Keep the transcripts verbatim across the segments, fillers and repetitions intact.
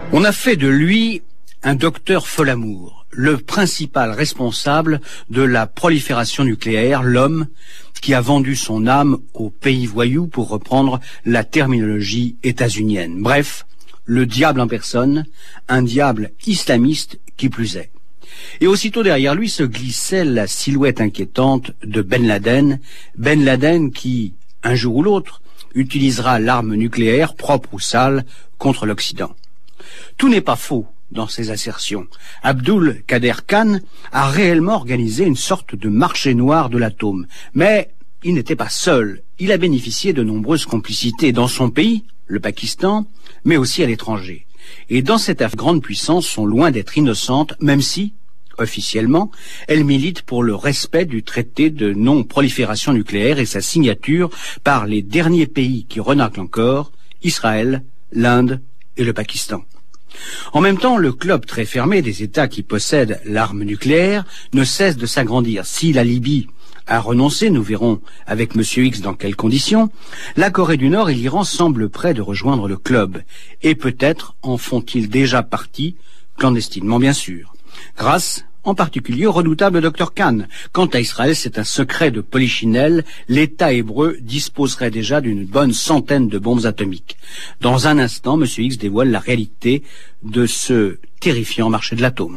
On a fait de lui un docteur Folamour, le principal responsable de la prolifération nucléaire, l'homme qui a vendu son âme aux pays voyous, pour reprendre la terminologie états-unienne. Bref, le diable en personne, un diable islamiste qui plus est. Et aussitôt derrière lui se glissait la silhouette inquiétante de Ben Laden, Ben Laden qui, un jour ou l'autre, utilisera l'arme nucléaire, propre ou sale, contre l'Occident. Tout n'est pas faux dans ces assertions. Abdul Qader Khan a réellement organisé une sorte de marché noir de l'atome. Mais il n'était pas seul. Il a bénéficié de nombreuses complicités dans son pays, le Pakistan, mais aussi à l'étranger. Et dans cette grande puissance sont loin d'être innocentes, même si, officiellement, elles militent pour le respect du traité de non-prolifération nucléaire et sa signature par les derniers pays qui renâclent encore, Israël, l'Inde et le Pakistan. En même temps, le club très fermé des États qui possèdent l'arme nucléaire ne cesse de s'agrandir. Si la Libye a renoncé, nous verrons avec Monsieur X dans quelles conditions, la Corée du Nord et l'Iran semblent prêts de rejoindre le club. Et peut-être en font-ils déjà partie, clandestinement bien sûr, grâce en particulier au redoutable docteur Khan. Quant à Israël, c'est un secret de polichinelle. L'État hébreu disposerait déjà d'une bonne centaine de bombes atomiques. Dans un instant, Monsieur X dévoile la réalité de ce terrifiant marché de l'atome.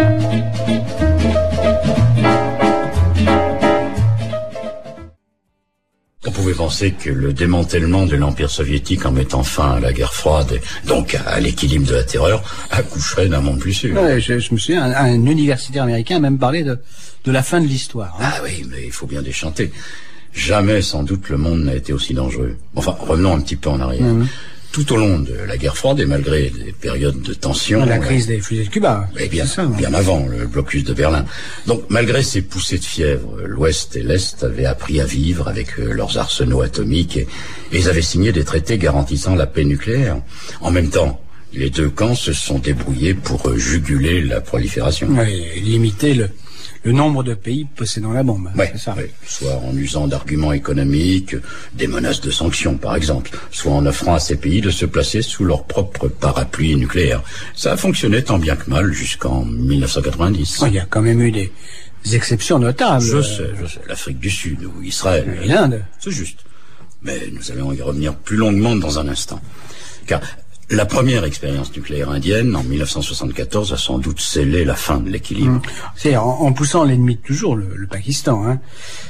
On pouvait penser que le démantèlement de l'Empire soviétique en mettant fin à la guerre froide, donc à l'équilibre de la terreur, accoucherait d'un monde plus sûr. Ouais, je, je me souviens, un, un universitaire américain a même parlé de, de la fin de l'histoire. Hein. Ah oui, mais il faut bien déchanter. Jamais, sans doute, le monde n'a été aussi dangereux. Enfin, revenons un petit peu en arrière. Mmh. Tout au long de la guerre froide, et malgré des périodes de tension... La crise des fusées de Cuba. Eh bien, ça, bien avant, le blocus de Berlin. Donc, malgré ces poussées de fièvre, l'Ouest et l'Est avaient appris à vivre avec leurs arsenaux atomiques et, et ils avaient signé des traités garantissant la paix nucléaire. En même temps, les deux camps se sont débrouillés pour juguler la prolifération. Oui, et limiter le... le nombre de pays possédant la bombe, ouais, c'est ça. Ouais. Soit en usant d'arguments économiques, des menaces de sanctions par exemple, soit en offrant à ces pays de se placer sous leur propre parapluie nucléaire. Ça a fonctionné tant bien que mal jusqu'en mille neuf cent quatre-vingt-dix. Oh, il y a quand même eu des exceptions notables. Je sais, je sais. L'Afrique du Sud ou Israël. Et l'Inde. C'est juste. Mais nous allons y revenir plus longuement dans un instant. Car la première expérience nucléaire indienne, en mille neuf cent soixante-quatorze, a sans doute scellé la fin de l'équilibre. Mmh. C'est en, en poussant l'ennemi de toujours, le, le Pakistan, hein,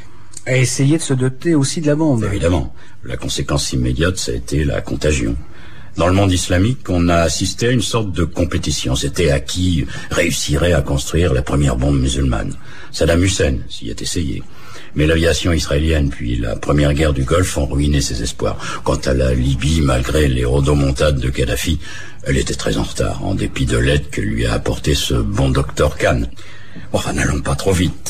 à essayer de se doter aussi de la bombe. Évidemment. La conséquence immédiate, ça a été la contagion. Dans le monde islamique, on a assisté à une sorte de compétition. C'était à qui réussirait à construire la première bombe musulmane. Saddam Hussein s'y est essayé. Mais l'aviation israélienne puis la première guerre du Golfe ont ruiné ses espoirs. Quant à la Libye, malgré les rodomontades de Kadhafi, elle était très en retard, en dépit de l'aide que lui a apporté ce bon docteur Khan. Enfin, n'allons pas trop vite.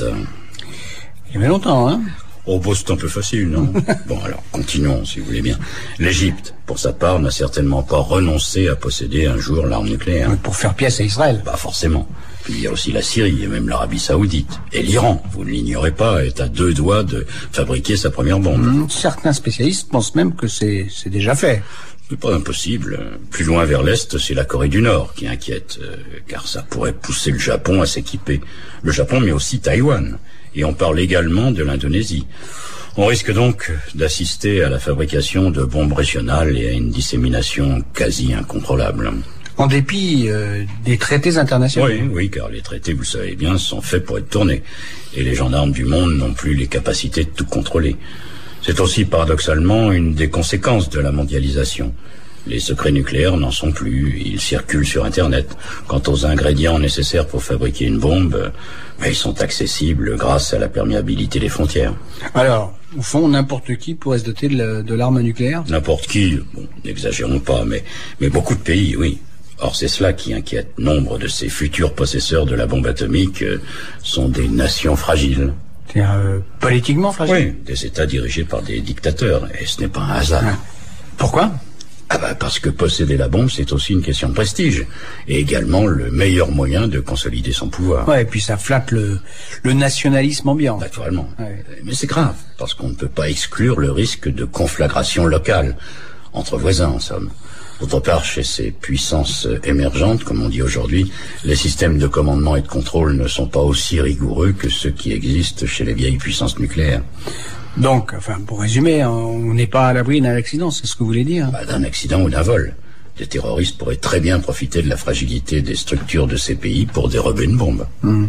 Il y avait longtemps, hein? Oh, bah, c'est un peu facile, non? Bon, alors, continuons, si vous voulez bien. L'Égypte, pour sa part, n'a certainement pas renoncé à posséder un jour l'arme nucléaire. Pour faire pièce à Israël. Bah, forcément. Puis il y a aussi la Syrie et même l'Arabie Saoudite. Et l'Iran, vous ne l'ignorez pas, est à deux doigts de fabriquer sa première bombe. Mmh, certains spécialistes pensent même que c'est, c'est déjà fait. C'est pas impossible. Plus loin vers l'Est, c'est la Corée du Nord qui inquiète, euh, car ça pourrait pousser le Japon à s'équiper. Le Japon, mais aussi Taïwan. Et on parle également de l'Indonésie. On risque donc d'assister à la fabrication de bombes régionales et à une dissémination quasi incontrôlable. En dépit euh, des traités internationaux. Oui, oui, car les traités, vous savez bien, sont faits pour être tournés. Et les gendarmes du monde n'ont plus les capacités de tout contrôler. C'est aussi paradoxalement une des conséquences de la mondialisation. Les secrets nucléaires n'en sont plus, ils circulent sur Internet. Quant aux ingrédients nécessaires pour fabriquer une bombe, ben, ils sont accessibles grâce à la perméabilité des frontières. Alors, au fond, n'importe qui pourrait se doter de, la, de l'arme nucléaire? N'importe qui, bon, n'exagérons pas, mais, mais beaucoup de pays, oui. Or, c'est cela qui inquiète. Nombre de ces futurs possesseurs de la bombe atomique euh, sont des nations fragiles. C'est-à-dire euh, politiquement fragiles? Oui, des États dirigés par des dictateurs, et ce n'est pas un hasard. Ah. Pourquoi? Ah bah parce que posséder la bombe, c'est aussi une question de prestige, et également le meilleur moyen de consolider son pouvoir. Ouais, et puis ça flatte le, le nationalisme ambiant. Naturellement. Ouais. Mais c'est grave, parce qu'on ne peut pas exclure le risque de conflagration locale, entre voisins en somme. D'autre part, chez ces puissances émergentes, comme on dit aujourd'hui, les systèmes de commandement et de contrôle ne sont pas aussi rigoureux que ceux qui existent chez les vieilles puissances nucléaires. Donc, enfin, pour résumer, on n'est pas à l'abri d'un accident, c'est ce que vous voulez dire? Bah, d'un accident ou d'un vol. Des terroristes pourraient très bien profiter de la fragilité des structures de ces pays pour dérober une bombe. Mmh.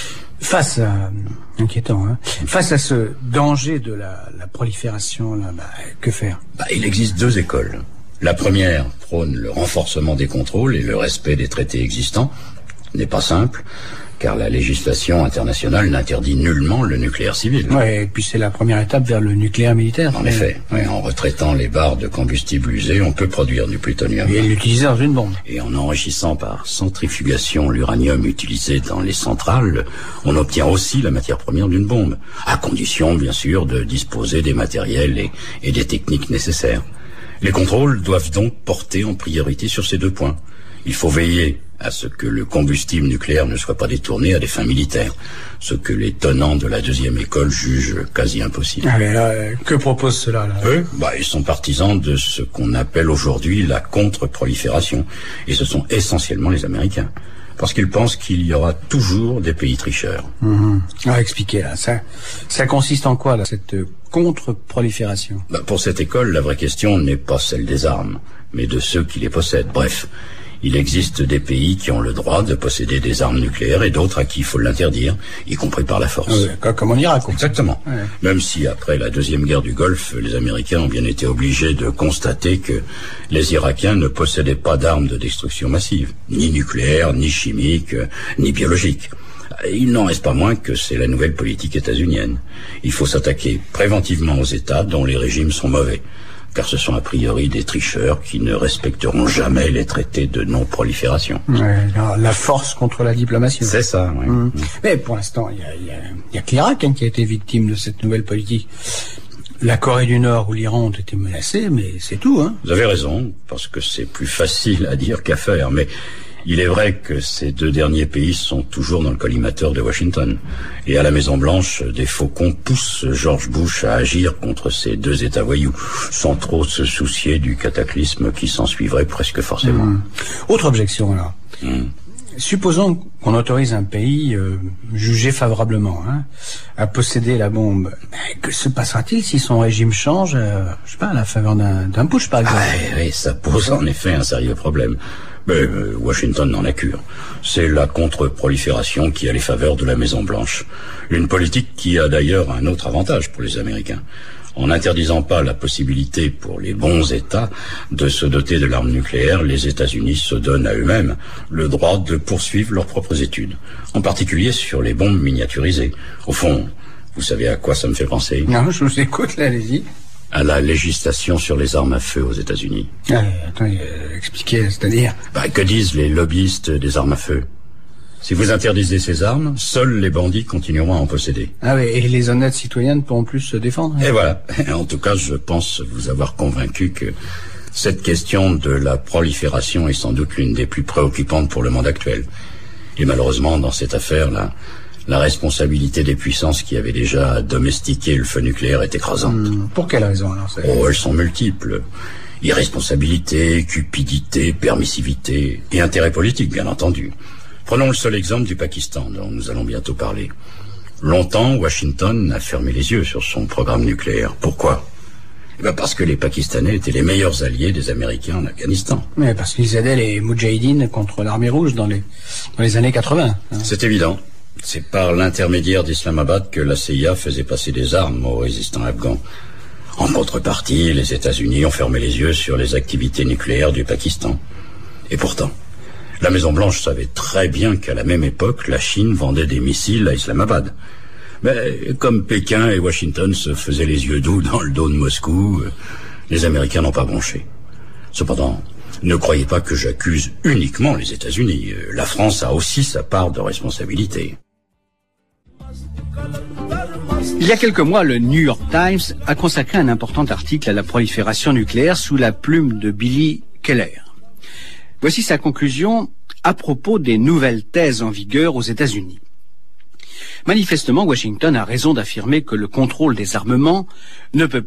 Face à... inquiétant, hein. Face à ce danger de la, la prolifération, là, bah, que faire? Bah, il existe deux écoles. La première prône le renforcement des contrôles et le respect des traités existants. N'est pas simple, car la législation internationale n'interdit nullement le nucléaire civil. Ouais, et puis c'est la première étape vers le nucléaire militaire. En effet, ouais, en retraitant les barres de combustible usés, on peut produire du plutonium. Et l'utiliser dans une bombe. Et en enrichissant par centrifugation l'uranium utilisé dans les centrales, on obtient aussi la matière première d'une bombe, à condition, bien sûr, de disposer des matériels et, et des techniques nécessaires. Les contrôles doivent donc porter en priorité sur ces deux points. Il faut veiller à ce que le combustible nucléaire ne soit pas détourné à des fins militaires, ce que les tenants de la deuxième école jugent quasi impossible. Ah mais là, que propose cela là? Eux, bah, ils sont partisans de ce qu'on appelle aujourd'hui la contre-prolifération, et ce sont essentiellement les Américains, parce qu'ils pensent qu'il y aura toujours des pays tricheurs. Mmh. Ah, expliquez là, ça, ça consiste en quoi là, cette contre-prolifération? Bah, pour cette école, la vraie question n'est pas celle des armes, mais de ceux qui les possèdent. Bref, il existe des pays qui ont le droit de posséder des armes nucléaires et d'autres à qui il faut l'interdire, y compris par la force. Oui, comme en Irak. Exactement. Ouais. Même si après la deuxième guerre du Golfe, les Américains ont bien été obligés de constater que les Irakiens ne possédaient pas d'armes de destruction massive, ni nucléaires, ni chimiques, ni biologiques. Il n'en reste pas moins que c'est la nouvelle politique états-unienne. Il faut s'attaquer préventivement aux États dont les régimes sont mauvais, car ce sont a priori des tricheurs qui ne respecteront jamais les traités de non-prolifération. Ouais, la force contre la diplomatie. C'est ça, oui. Mmh. Mais pour l'instant, il y a, y a, y a que l'Irak hein, qui a été victime de cette nouvelle politique. La Corée du Nord ou l'Iran ont été menacés, mais c'est tout, hein. Vous avez raison, parce que c'est plus facile à dire qu'à faire, mais il est vrai que ces deux derniers pays sont toujours dans le collimateur de Washington. Et à la Maison-Blanche, des faucons poussent George Bush à agir contre ces deux États voyous, sans trop se soucier du cataclysme qui s'en suivrait presque forcément. Mmh. Autre objection, là. Mmh. Supposons qu'on autorise un pays euh, jugé favorablement hein, à posséder la bombe. Mais que se passera-t-il si son régime change, euh, je sais pas, à la faveur d'un, d'un putsch, par exemple? Ah, oui, ça pose en effet un sérieux problème. Mais euh, Washington n'en a cure. C'est la contre-prolifération qui a les faveurs de la Maison-Blanche. Une politique qui a d'ailleurs un autre avantage pour les Américains. En n'interdisant pas la possibilité pour les bons États de se doter de l'arme nucléaire, les États-Unis se donnent à eux-mêmes le droit de poursuivre leurs propres études, en particulier sur les bombes miniaturisées. Au fond, vous savez à quoi ça me fait penser? Non, je vous écoute, là, allez-y. À la législation sur les armes à feu aux États-Unis. Ah, attendez, euh, expliquez, c'est-à-dire? Bah, que disent les lobbyistes des armes à feu? Si vous interdisez ces armes, seuls les bandits continueront à en posséder. Ah oui, et les honnêtes citoyens ne pourront plus se défendre. Et voilà. En tout cas, je pense vous avoir convaincu que cette question de la prolifération est sans doute l'une des plus préoccupantes pour le monde actuel. Et malheureusement, dans cette affaire-là, la responsabilité des puissances qui avaient déjà domestiqué le feu nucléaire est écrasante. Mmh, pour quelle raison alors? Oh, elles sont multiples. Irresponsabilité, cupidité, permissivité et intérêt politique, bien entendu. Prenons le seul exemple du Pakistan, dont nous allons bientôt parler. Longtemps, Washington a fermé les yeux sur son programme nucléaire. Pourquoi? Eh bien parce que les Pakistanais étaient les meilleurs alliés des Américains en Afghanistan. Mais parce qu'ils aidaient les Moudjahidines contre l'armée rouge dans les, dans les années quatre-vingts. Hein. C'est évident. C'est par l'intermédiaire d'Islamabad que la C I A faisait passer des armes aux résistants afghans. En contrepartie, les États-Unis ont fermé les yeux sur les activités nucléaires du Pakistan. Et pourtant, la Maison-Blanche savait très bien qu'à la même époque, la Chine vendait des missiles à Islamabad. Mais comme Pékin et Washington se faisaient les yeux doux dans le dos de Moscou, les Américains n'ont pas bronché. Cependant, ne croyez pas que j'accuse uniquement les États-Unis. La France a aussi sa part de responsabilité. Il y a quelques mois, le New York Times a consacré un important article à la prolifération nucléaire sous la plume de Billy Keller. Voici sa conclusion à propos des nouvelles thèses en vigueur aux États-Unis. Manifestement, Washington a raison d'affirmer que le contrôle des armements ne peut pas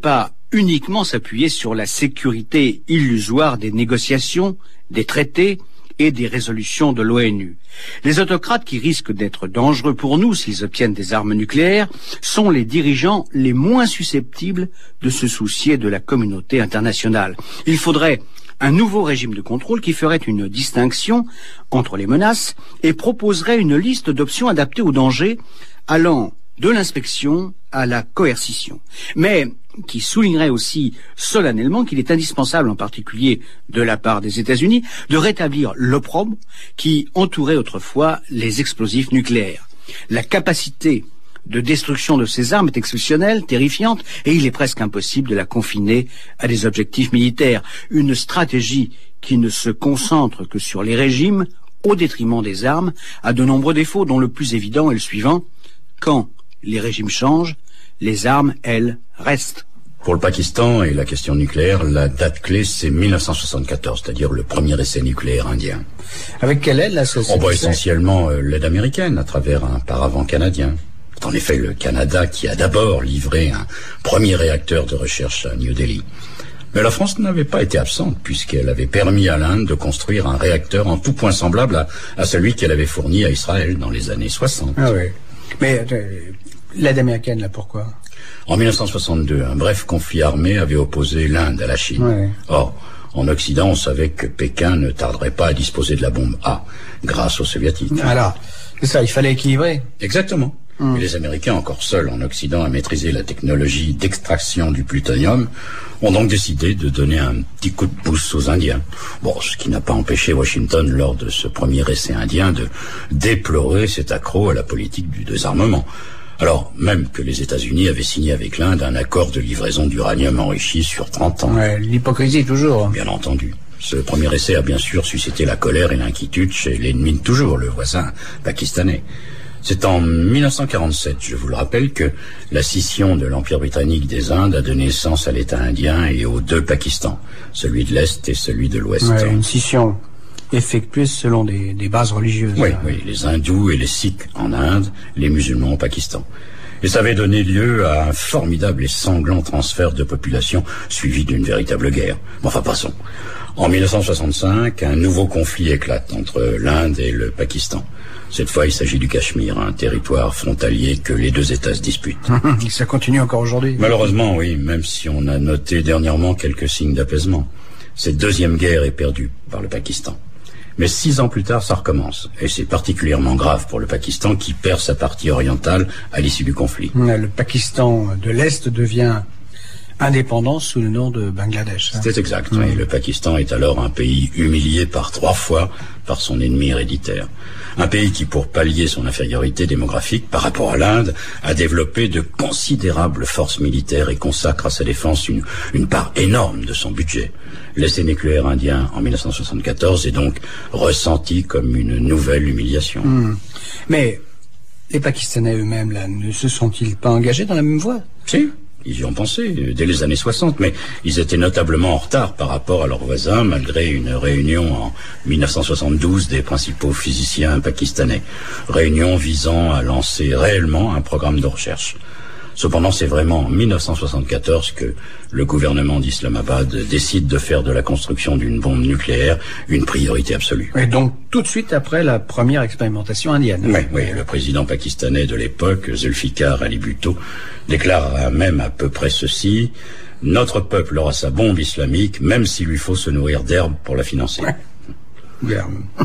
uniquement s'appuyer sur la sécurité illusoire des négociations, des traités et des résolutions de l'ONU. Les autocrates qui risquent d'être dangereux pour nous s'ils obtiennent des armes nucléaires sont les dirigeants les moins susceptibles de se soucier de la communauté internationale. Il faudrait un nouveau régime de contrôle qui ferait une distinction entre les menaces et proposerait une liste d'options adaptées aux dangers allant de l'inspection à la coercition, mais qui soulignerait aussi solennellement qu'il est indispensable, en particulier de la part des États-Unis, de rétablir l'opprobre qui entourait autrefois les explosifs nucléaires. La capacité de destruction de ces armes est exceptionnelle, terrifiante, et il est presque impossible de la confiner à des objectifs militaires. Une stratégie qui ne se concentre que sur les régimes, au détriment des armes, a de nombreux défauts, dont le plus évident est le suivant: quand les régimes changent, les armes, elles, restent. Pour le Pakistan et la question nucléaire, la date clé, c'est mille neuf cent soixante-quatorze, c'est-à-dire le premier essai nucléaire indien. Avec quelle aide, là, ce On voit essentiellement euh, l'aide américaine à travers un paravent canadien. C'est en effet le Canada qui a d'abord livré un premier réacteur de recherche à New Delhi. Mais la France n'avait pas été absente, puisqu'elle avait permis à l'Inde de construire un réacteur en tout point semblable à, à celui qu'elle avait fourni à Israël dans les années soixante. Ah oui. Mais euh, l'aide américaine, là, pourquoi? En mille neuf cent soixante-deux, un bref conflit armé avait opposé l'Inde à la Chine. Ouais. Or, en Occident, on savait que Pékin ne tarderait pas à disposer de la bombe A, grâce aux Soviétiques. Alors, c'est ça, il fallait équilibrer. Exactement. Hum. Et les Américains, encore seuls en Occident à maîtriser la technologie d'extraction du plutonium, ont donc décidé de donner un petit coup de pouce aux Indiens. Bon, ce qui n'a pas empêché Washington, lors de ce premier essai indien, de déplorer cet accroc à la politique du désarmement. Alors, même que les États-Unis avaient signé avec l'Inde un accord de livraison d'uranium enrichi sur trente ans. Ouais, l'hypocrisie, toujours. Bien entendu. Ce premier essai a bien sûr suscité la colère et l'inquiétude chez l'ennemi de toujours, le voisin pakistanais. C'est en mille neuf cent quarante-sept, je vous le rappelle, que la scission de l'Empire britannique des Indes a donné naissance à l'État indien et aux deux Pakistans, celui de l'Est et celui de l'Ouest. Ouais, une scission effectuée selon des, des bases religieuses. Oui, oui, les hindous et les sikhs en Inde, les musulmans au Pakistan. Et ça avait donné lieu à un formidable et sanglant transfert de population suivi d'une véritable guerre. Enfin, passons. En mille neuf cent soixante-cinq, un nouveau conflit éclate entre l'Inde et le Pakistan. Cette fois, il s'agit du Cachemire, un territoire frontalier que les deux États se disputent. Ça continue encore aujourd'hui. Malheureusement, oui, même si on a noté dernièrement quelques signes d'apaisement. Cette deuxième guerre est perdue par le Pakistan. Mais six ans plus tard, ça recommence. Et c'est particulièrement grave pour le Pakistan qui perd sa partie orientale à l'issue du conflit. Le Pakistan de l'Est devient indépendant sous le nom de Bangladesh. Hein. C'est exact. Mmh. Oui. Le Pakistan est alors un pays humilié par trois fois par son ennemi héréditaire. Un pays qui, pour pallier son infériorité démographique par rapport à l'Inde, a développé de considérables forces militaires et consacre à sa défense une, une part énorme de son budget. L'essai nucléaire indien en mille neuf cent soixante-quatorze est donc ressenti comme une nouvelle humiliation. Mmh. Mais les Pakistanais eux-mêmes, là, ne se sont-ils pas engagés dans la même voie? Si. Ils y ont pensé dès les années soixante, mais ils étaient notablement en retard par rapport à leurs voisins, malgré une réunion en mille neuf cent soixante-douze des principaux physiciens pakistanais. Réunion visant à lancer réellement un programme de recherche. Cependant, c'est vraiment en mille neuf cent soixante-quatorze que le gouvernement d'Islamabad décide de faire de la construction d'une bombe nucléaire une priorité absolue. Et donc, tout de suite après la première expérimentation indienne. Oui, oui, le président pakistanais de l'époque, Zulfikar Ali Bhutto, déclare même à peu près ceci: « Notre peuple aura sa bombe islamique, même s'il lui faut se nourrir d'herbes pour la financer. Ouais. »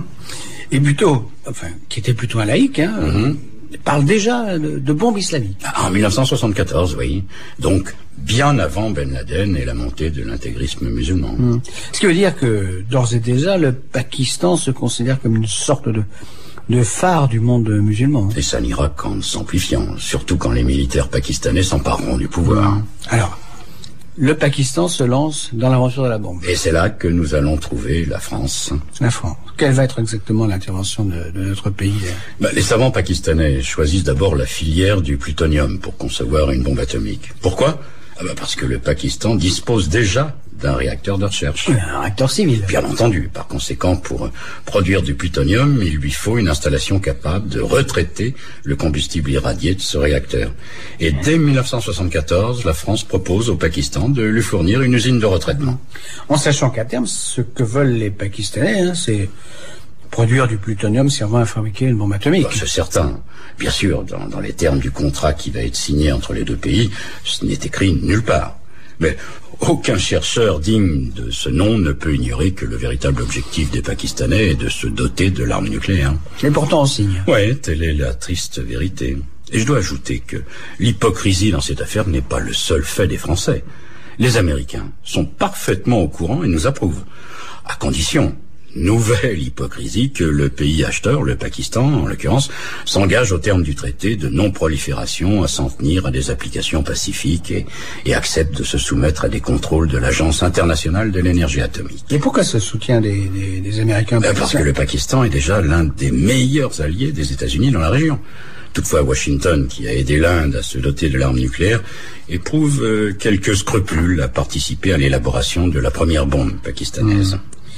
Et Bhutto, enfin, qui était plutôt un laïc, hein, mm-hmm. parle déjà de, de bombes islamiques. En mille neuf cent soixante-quatorze, oui. Donc, bien avant Ben Laden et la montée de l'intégrisme musulman. Mmh. Ce qui veut dire que, d'ores et déjà, le Pakistan se considère comme une sorte de, de phare du monde musulman. Et ça n'ira qu'en s'amplifiant, surtout quand les militaires pakistanais s'empareront du pouvoir. Mmh. Alors, le Pakistan se lance dans l'aventure de la bombe. Et c'est là que nous allons trouver la France. La France. Quelle va être exactement l'intervention de, de notre pays? Bah, les savants pakistanais choisissent d'abord la filière du plutonium pour concevoir une bombe atomique. Pourquoi? Ah bah parce que le Pakistan dispose déjà d'un réacteur de recherche. Oui, un réacteur civil. Bien entendu. Par conséquent, pour produire du plutonium, il lui faut une installation capable de retraiter le combustible irradié de ce réacteur. Et dès mille neuf cent soixante-quatorze, la France propose au Pakistan de lui fournir une usine de retraitement. En sachant qu'à terme, ce que veulent les Pakistanais, hein, c'est produire du plutonium servant à fabriquer une bombe atomique. Bah, c'est certain. Bien sûr, dans, dans les termes du contrat qui va être signé entre les deux pays, ce n'est écrit nulle part. Mais aucun chercheur digne de ce nom ne peut ignorer que le véritable objectif des Pakistanais est de se doter de l'arme nucléaire. Et pourtant on signe. Oui, telle est la triste vérité. Et je dois ajouter que l'hypocrisie dans cette affaire n'est pas le seul fait des Français. Les Américains sont parfaitement au courant et nous approuvent. À condition, nouvelle hypocrisie, que le pays acheteur, le Pakistan en l'occurrence, s'engage au terme du traité de non-prolifération à s'en tenir à des applications pacifiques et, et accepte de se soumettre à des contrôles de l'Agence internationale de l'énergie atomique. Et pourquoi ce soutien des, des, des Américains? Ben parce que le Pakistan est déjà l'un des meilleurs alliés des États-Unis dans la région. Toutefois, Washington, qui a aidé l'Inde à se doter de l'arme nucléaire, éprouve euh, quelques scrupules à participer à l'élaboration de la première bombe pakistanaise. Mmh.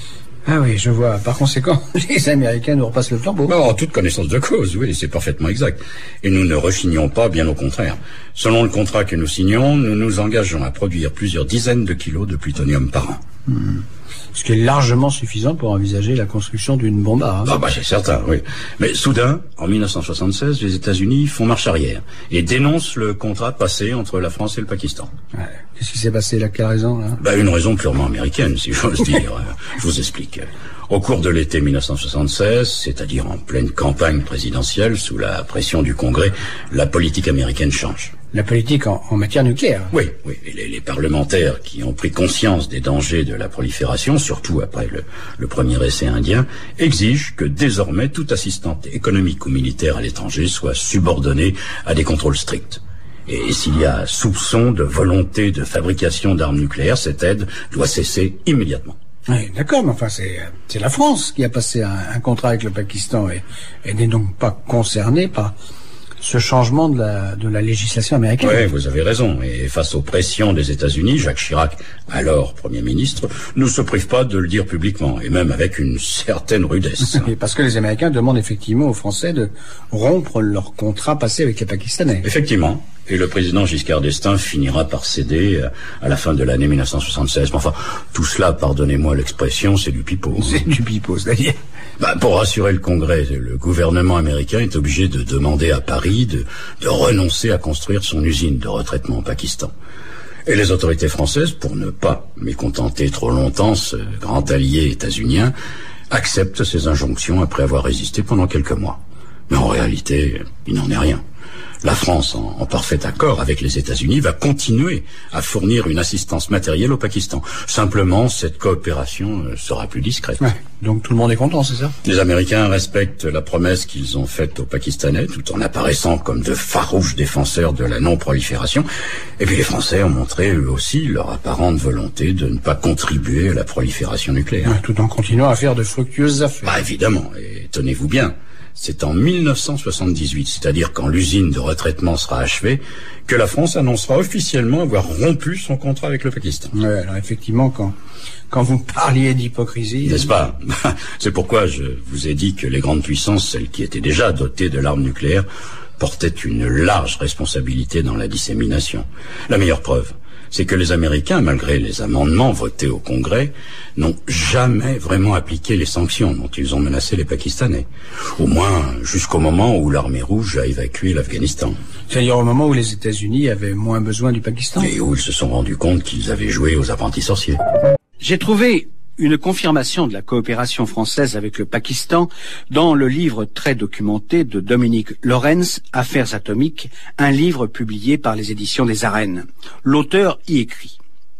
Ah oui, je vois. Par conséquent, les Américains nous repassent le flambeau. Bon, en toute connaissance de cause, oui, c'est parfaitement exact. Et nous ne rechignons pas, bien au contraire. Selon le contrat que nous signons, nous nous engageons à produire plusieurs dizaines de kilos de plutonium par an. Hmm. Ce qui est largement suffisant pour envisager la construction d'une bombe à... Hein. Ah bah c'est certain, oui. Mais soudain, en mille neuf cent soixante-seize, les États-Unis font marche arrière et dénoncent le contrat passé entre la France et le Pakistan. Ouais. Qu'est-ce qui s'est passé là? Quelle raison là? Bah une raison purement américaine, si j'ose dire. Je vous explique. Au cours de l'été mille neuf cent soixante-seize, c'est-à-dire en pleine campagne présidentielle, sous la pression du Congrès, la politique américaine change. La politique en, en matière nucléaire? Oui, oui. Et les, les parlementaires qui ont pris conscience des dangers de la prolifération, surtout après le, le premier essai indien, exigent que désormais toute assistance économique ou militaire à l'étranger soit subordonnée à des contrôles stricts. Et s'il y a soupçon de volonté de fabrication d'armes nucléaires, cette aide doit cesser immédiatement. Oui, d'accord, mais enfin, c'est, c'est la France qui a passé un, un contrat avec le Pakistan et, et n'est donc pas concernée par ce changement de la, de la législation américaine. Oui, vous avez raison. Et face aux pressions des États-Unis, Jacques Chirac, alors Premier ministre, ne se prive pas de le dire publiquement, et même avec une certaine rudesse. Et parce que les Américains demandent effectivement aux Français de rompre leur contrat passé avec les Pakistanais. Effectivement. Et le président Giscard d'Estaing finira par céder à la fin de l'année mille neuf cent soixante-seize. Mais enfin, tout cela, pardonnez-moi l'expression, c'est du pipeau. C'est du pipeau, c'est-à-dire? Bah, pour rassurer le Congrès, le gouvernement américain est obligé de demander à Paris de, de renoncer à construire son usine de retraitement au Pakistan. Et les autorités françaises, pour ne pas mécontenter trop longtemps ce grand allié états-unien, acceptent ces injonctions après avoir résisté pendant quelques mois. Mais en réalité, il n'en est rien. La France, en, en parfait accord avec les États-Unis, va continuer à fournir une assistance matérielle au Pakistan. Simplement, cette coopération euh, sera plus discrète. Ouais, donc tout le monde est content, c'est ça? Les Américains respectent la promesse qu'ils ont faite aux Pakistanais, tout en apparaissant comme de farouches défenseurs de la non-prolifération. Et puis les Français ont montré, eux aussi, leur apparente volonté de ne pas contribuer à la prolifération nucléaire. Ouais, tout en continuant à faire de fructueuses affaires. Bah évidemment, et tenez-vous bien. C'est en mille neuf cent soixante-dix-huit, c'est-à-dire quand l'usine de retraitement sera achevée, que la France annoncera officiellement avoir rompu son contrat avec le Pakistan. Ouais, alors effectivement, quand, quand vous parliez d'hypocrisie... N'est-ce pas? C'est pourquoi je vous ai dit que les grandes puissances, celles qui étaient déjà dotées de l'arme nucléaire, portaient une large responsabilité dans la dissémination. La meilleure preuve, c'est que les Américains, malgré les amendements votés au Congrès, n'ont jamais vraiment appliqué les sanctions dont ils ont menacé les Pakistanais. Au moins jusqu'au moment où l'armée rouge a évacué l'Afghanistan. C'est-à-dire au moment où les États-Unis avaient moins besoin du Pakistan. Et où ils se sont rendus compte qu'ils avaient joué aux apprentis sorciers. J'ai trouvé une confirmation de la coopération française avec le Pakistan dans le livre très documenté de Dominique Lorenz, Affaires atomiques, un livre publié par les éditions des Arènes. L'auteur y écrit: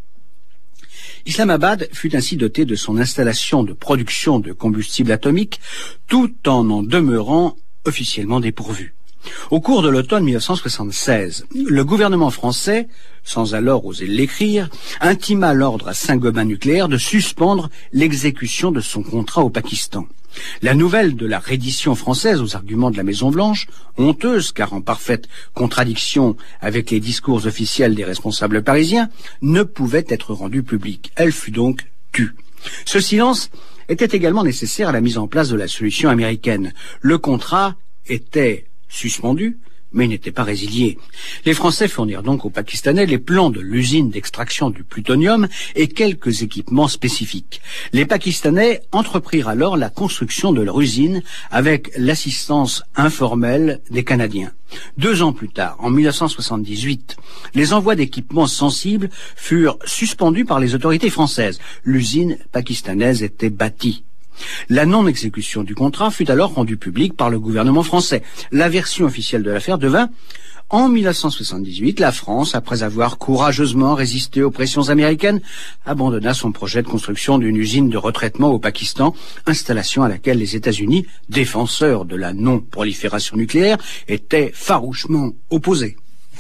Islamabad fut ainsi doté de son installation de production de combustible atomique tout en en demeurant officiellement dépourvu. Au cours de l'automne mille neuf cent soixante-seize, le gouvernement français, sans alors oser l'écrire, intima l'ordre à Saint-Gobain Nucléaire de suspendre l'exécution de son contrat au Pakistan. La nouvelle de la reddition française aux arguments de la Maison-Blanche, honteuse car en parfaite contradiction avec les discours officiels des responsables parisiens, ne pouvait être rendue publique. Elle fut donc tue. Ce silence était également nécessaire à la mise en place de la solution américaine. Le contrat était suspendu, mais il n'était pas résilié. Les Français fournirent donc aux Pakistanais les plans de l'usine d'extraction du plutonium et quelques équipements spécifiques. Les Pakistanais entreprirent alors la construction de leur usine avec l'assistance informelle des Canadiens. Deux ans plus tard, en mille neuf cent soixante-dix-huit, les envois d'équipements sensibles furent suspendus par les autorités françaises. L'usine pakistanaise était bâtie. La non-exécution du contrat fut alors rendue publique par le gouvernement français. La version officielle de l'affaire devint: en mille neuf cent soixante-dix-huit, la France, après avoir courageusement résisté aux pressions américaines, abandonna son projet de construction d'une usine de retraitement au Pakistan, installation à laquelle les États-Unis, défenseurs de la non-prolifération nucléaire, étaient farouchement opposés.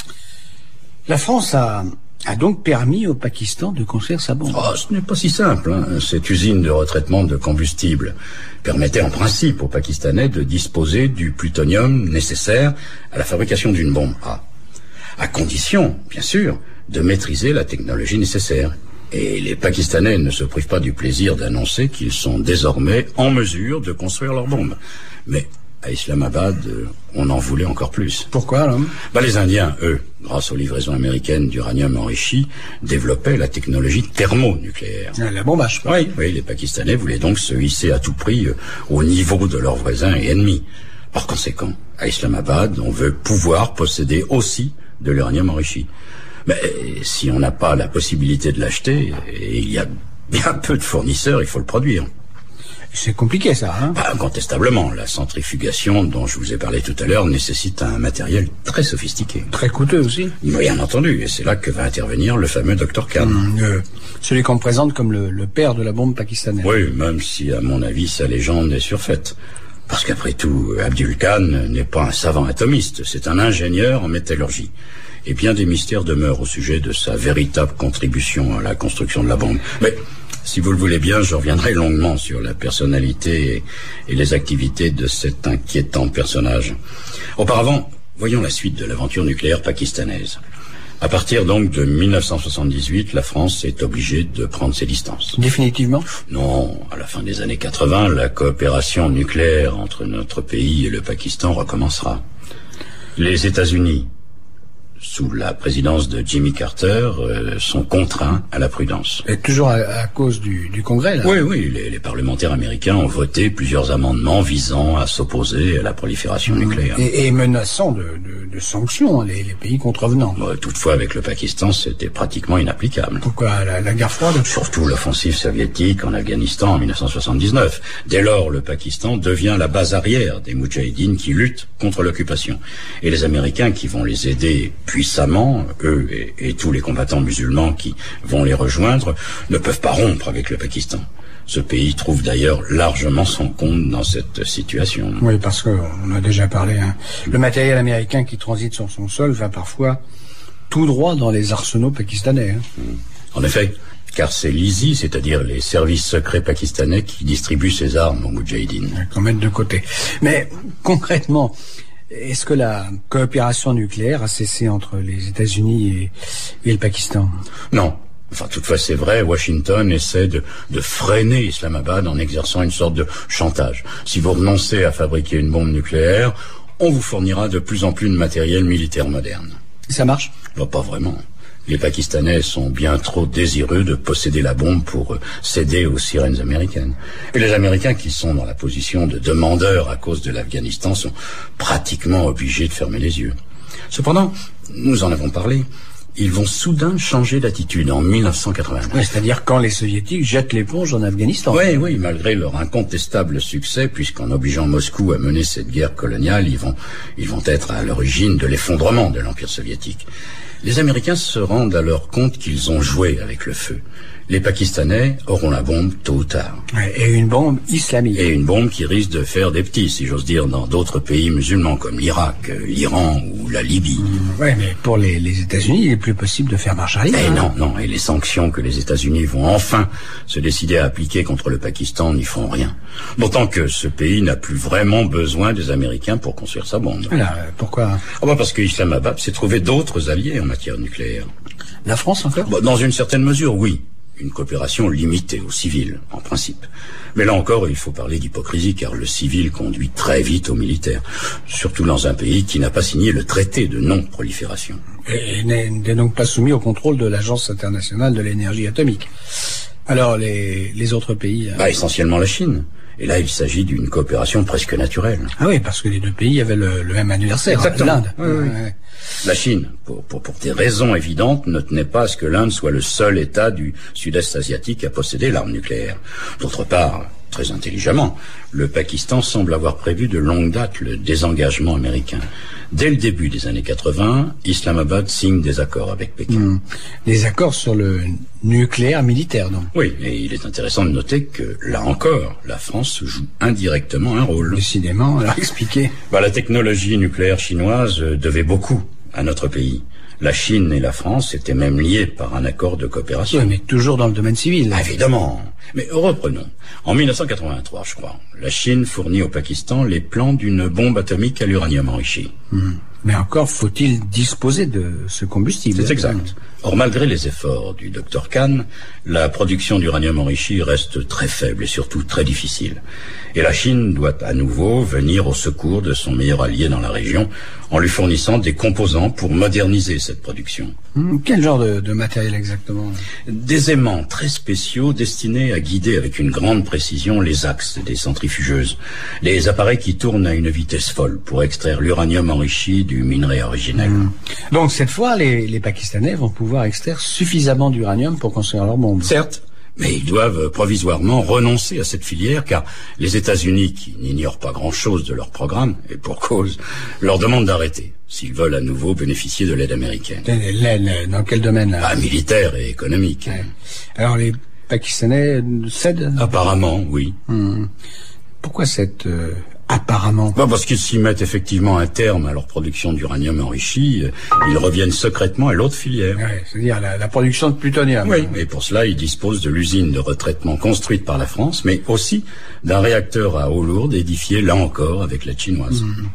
La France a... a donc permis au Pakistan de construire sa bombe. Oh, ce n'est pas si simple. Hein. Cette usine de retraitement de combustible permettait en principe aux Pakistanais de disposer du plutonium nécessaire à la fabrication d'une bombe A. À condition, bien sûr, de maîtriser la technologie nécessaire. Et les Pakistanais ne se privent pas du plaisir d'annoncer qu'ils sont désormais en mesure de construire leur bombe. Mais à Islamabad, on en voulait encore plus. Pourquoi, alors? Bah, les Indiens, eux, grâce aux livraisons américaines d'uranium enrichi, développaient la technologie thermonucléaire. La bombe H. Oui, oui, les Pakistanais voulaient donc se hisser à tout prix euh, au niveau de leurs voisins et ennemis. Par conséquent, à Islamabad, on veut pouvoir posséder aussi de l'uranium enrichi. Mais si on n'a pas la possibilité de l'acheter, et il y a bien peu de fournisseurs, il faut le produire. C'est compliqué, ça, hein? Bah, incontestablement. La centrifugation dont je vous ai parlé tout à l'heure nécessite un matériel très sophistiqué. Très coûteux aussi. Bien entendu, et c'est là que va intervenir le fameux docteur Khan. Mmh, euh, celui qu'on présente comme le, le père de la bombe pakistanaise. Oui, même si, à mon avis, sa légende est surfaite. Parce qu'après tout, Abdul Khan n'est pas un savant atomiste, c'est un ingénieur en métallurgie. Et bien des mystères demeurent au sujet de sa véritable contribution à la construction de la bombe. Mais... si vous le voulez bien, je reviendrai longuement sur la personnalité et, et les activités de cet inquiétant personnage. Auparavant, voyons la suite de l'aventure nucléaire pakistanaise. À partir donc de mille neuf cent soixante-dix-huit, la France est obligée de prendre ses distances. Définitivement? Non, à la fin des années quatre-vingts, la coopération nucléaire entre notre pays et le Pakistan recommencera. Les États-Unis, sous la présidence de Jimmy Carter, euh, sont contraints à la prudence. Et toujours à, à cause du, du Congrès, là? Oui, oui, les, les parlementaires américains ont voté plusieurs amendements visant à s'opposer à la prolifération mmh. nucléaire. Et, et menaçant de, de, de sanctions les, les pays contrevenants. Bon, toutefois, avec le Pakistan, c'était pratiquement inapplicable. Pourquoi? La, la guerre froide? Surtout l'offensive soviétique en Afghanistan en mille neuf cent soixante-dix-neuf. Dès lors, le Pakistan devient la base arrière des Moudjahidines qui luttent contre l'occupation. Et les Américains qui vont les aider puissamment, eux et, et tous les combattants musulmans qui vont les rejoindre, ne peuvent pas rompre avec le Pakistan. Ce pays trouve d'ailleurs largement son compte dans cette situation. Oui, parce qu'on a déjà parlé, hein. Le matériel américain qui transite sur son sol va parfois tout droit dans les arsenaux pakistanais. Hein. En effet, car c'est l'I S I, c'est-à-dire les services secrets pakistanais, qui distribuent ces armes aux Moudjahidines. Qu'on mette de côté. Mais concrètement, est-ce que la coopération nucléaire a cessé entre les États-Unis et, et le Pakistan? Non. Enfin, toutefois, c'est vrai, Washington essaie de, de freiner Islamabad en exerçant une sorte de chantage. Si vous renoncez à fabriquer une bombe nucléaire, on vous fournira de plus en plus de matériel militaire moderne. Ça marche? Non, pas vraiment. Les Pakistanais sont bien trop désireux de posséder la bombe pour céder aux sirènes américaines. Et les Américains, qui sont dans la position de demandeurs à cause de l'Afghanistan, sont pratiquement obligés de fermer les yeux. Cependant, nous en avons parlé, ils vont soudain changer d'attitude en mille neuf cent quatre-vingt-neuf. Oui, c'est-à-dire quand les Soviétiques jettent l'éponge en Afghanistan. Oui, oui, malgré leur incontestable succès, puisqu'en obligeant Moscou à mener cette guerre coloniale, ils vont, ils vont être à l'origine de l'effondrement de l'Empire soviétique. Les Américains se rendent alors compte qu'ils ont joué avec le feu. Les Pakistanais auront la bombe tôt ou tard. Et une bombe islamique. Et une bombe qui risque de faire des petits, si j'ose dire, dans d'autres pays musulmans comme l'Irak, l'Iran ou la Libye. Mmh, ouais, mais pour les, les États-Unis, il est plus possible de faire marche arrière. Eh hein. non, non. Et les sanctions que les États-Unis vont enfin se décider à appliquer contre le Pakistan n'y feront rien. D'autant que ce pays n'a plus vraiment besoin des Américains pour construire sa bombe. Voilà, pourquoi? Ah bah parce que Islamabad s'est trouvé d'autres alliés en matière nucléaire. La France encore? Bah, dans une certaine mesure, oui. Une coopération limitée aux civils, en principe. Mais là encore, il faut parler d'hypocrisie, car le civil conduit très vite au militaire. Surtout dans un pays qui n'a pas signé le traité de non-prolifération. Et n'est donc pas soumis au contrôle de l'Agence internationale de l'énergie atomique. Alors, les, les autres pays... Bah, essentiellement la Chine. Et là, il s'agit d'une coopération presque naturelle. Ah oui, parce que les deux pays avaient le, le même anniversaire. Exactement. L'Inde. Oui, oui. Ouais. La Chine, pour, pour, pour des raisons évidentes, ne tenait pas à ce que l'Inde soit le seul État du sud-est asiatique à posséder l'arme nucléaire. D'autre part, très intelligemment, le Pakistan semble avoir prévu de longue date le désengagement américain. Dès le début des années quatre-vingts, Islamabad signe des accords avec Pékin. Mmh. Des accords sur le nucléaire militaire, donc. Oui, et il est intéressant de noter que, là encore, la France joue indirectement un rôle. Décidément, alors expliquez. Bah, la technologie nucléaire chinoise devait beaucoup à notre pays. La Chine et la France étaient même liées par un accord de coopération. Oui, mais toujours dans le domaine civil. Ah, évidemment. Mais reprenons. En mille neuf cent quatre-vingt-trois, je crois, la Chine fournit au Pakistan les plans d'une bombe atomique à l'uranium enrichi. Mmh. Mais encore faut-il disposer de ce combustible. C'est exact. Or, malgré les efforts du docteur Khan, la production d'uranium enrichi reste très faible et surtout très difficile. Et la Chine doit à nouveau venir au secours de son meilleur allié dans la région en lui fournissant des composants pour moderniser cette production. Mmh, quel genre de, de matériel exactement? Des aimants très spéciaux destinés à guider avec une grande précision les axes des centrifugeuses. Les appareils qui tournent à une vitesse folle pour extraire l'uranium enrichi du minerai originel. Mmh. Donc cette fois, les, les Pakistanais vont pouvoir extraire suffisamment d'uranium pour construire leur bombe. Certes. Mais ils doivent provisoirement renoncer à cette filière car les États-Unis, qui n'ignorent pas grand-chose de leur programme, et pour cause, leur demandent d'arrêter s'ils veulent à nouveau bénéficier de l'aide américaine. L'aide, dans quel domaine là? Ah, militaire et économique. Ouais. Alors les Pakistanais cèdent? Apparemment, oui. Hum. Pourquoi cette... Euh... Apparemment. Bah parce qu'ils s'y mettent effectivement un terme à leur production d'uranium enrichi, ils reviennent secrètement à l'autre filière. Ouais, c'est-à-dire la, la production de plutonium. Oui, et pour cela, ils disposent de l'usine de retraitement construite par la France, mais aussi d'un réacteur à eau lourde édifié, là encore, avec l'aide chinoise. Mmh.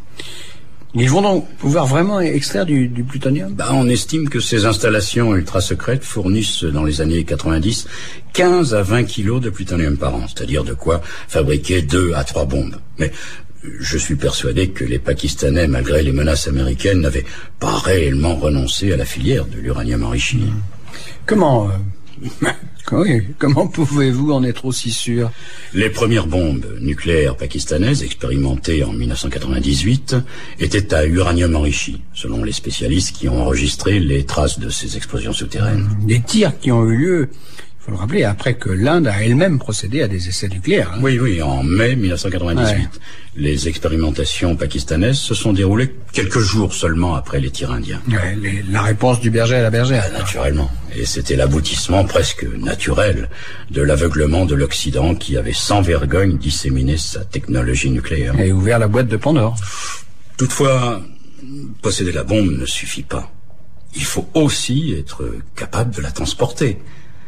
Ils vont donc pouvoir vraiment extraire du, du plutonium? Bah, on estime que ces installations ultra secrètes fournissent dans les années quatre-vingt-dix quinze à vingt kilos de plutonium par an, c'est-à-dire de quoi fabriquer deux à trois bombes. Mais je suis persuadé que les Pakistanais, malgré les menaces américaines, n'avaient pas réellement renoncé à la filière de l'uranium enrichi. Mmh. Comment... Euh... Oui, comment pouvez-vous en être aussi sûr? Les premières bombes nucléaires pakistanaises expérimentées en mille neuf cent quatre-vingt-dix-huit étaient à uranium enrichi, selon les spécialistes qui ont enregistré les traces de ces explosions souterraines. Des tirs qui ont eu lieu, il faut le rappeler, après que l'Inde a elle-même procédé à des essais nucléaires. Hein. Oui, oui, en mai mille neuf cent quatre-vingt-dix-huit. Ouais. Les expérimentations pakistanaises se sont déroulées quelques jours seulement après les tirs indiens. Ouais, les, la réponse du berger à la bergère. Ah, naturellement. Et c'était l'aboutissement presque naturel de l'aveuglement de l'Occident qui avait sans vergogne disséminé sa technologie nucléaire. Et ouvert la boîte de Pandore. Toutefois, posséder la bombe ne suffit pas. Il faut aussi être capable de la transporter.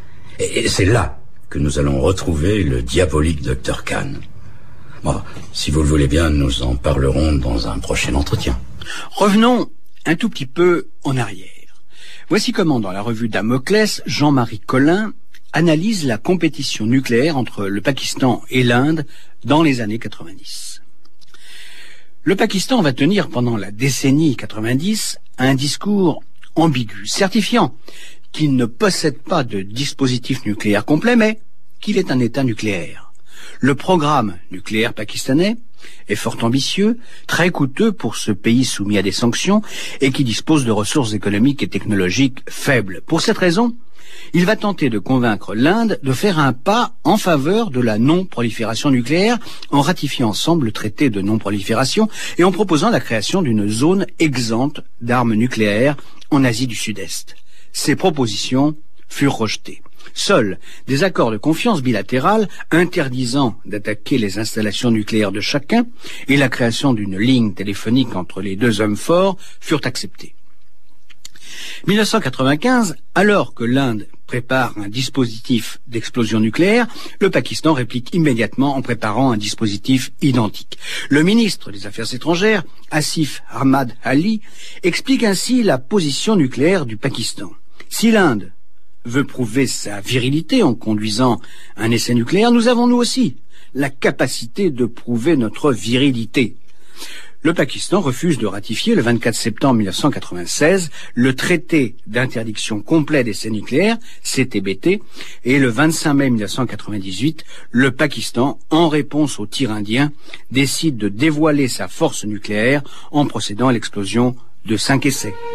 Et c'est là que nous allons retrouver le diabolique docteur Khan. Bon, si vous le voulez bien, nous en parlerons dans un prochain entretien. Revenons un tout petit peu en arrière. Voici comment, dans la revue Damoclès, Jean-Marie Collin analyse la compétition nucléaire entre le Pakistan et l'Inde dans les années quatre-vingt-dix. Le Pakistan va tenir pendant la décennie quatre-vingt-dix un discours ambigu, certifiant qu'il ne possède pas de dispositif nucléaire complet, mais qu'il est un État nucléaire. Le programme nucléaire pakistanais est fort ambitieux, très coûteux pour ce pays soumis à des sanctions et qui dispose de ressources économiques et technologiques faibles. Pour cette raison, il va tenter de convaincre l'Inde de faire un pas en faveur de la non-prolifération nucléaire en ratifiant ensemble le traité de non-prolifération et en proposant la création d'une zone exempte d'armes nucléaires en Asie du Sud-Est. Ces propositions furent rejetées. Seuls des accords de confiance bilatérales interdisant d'attaquer les installations nucléaires de chacun et la création d'une ligne téléphonique entre les deux hommes forts furent acceptés. mille neuf cent quatre-vingt-quinze, alors que l'Inde prépare un dispositif d'explosion nucléaire, le Pakistan réplique immédiatement en préparant un dispositif identique. Le ministre des Affaires étrangères, Asif Ahmad Ali, explique ainsi la position nucléaire du Pakistan. Si l'Inde veut prouver sa virilité en conduisant un essai nucléaire, nous avons nous aussi la capacité de prouver notre virilité. Le Pakistan refuse de ratifier le vingt-quatre septembre mille neuf cent quatre-vingt-seize le traité d'interdiction complet d'essais nucléaires, C T B T, et le vingt-cinq mai mille neuf cent quatre-vingt-dix-huit, le Pakistan, en réponse aux tirs indiens, décide de dévoiler sa force nucléaire en procédant à l'explosion de cinq essais.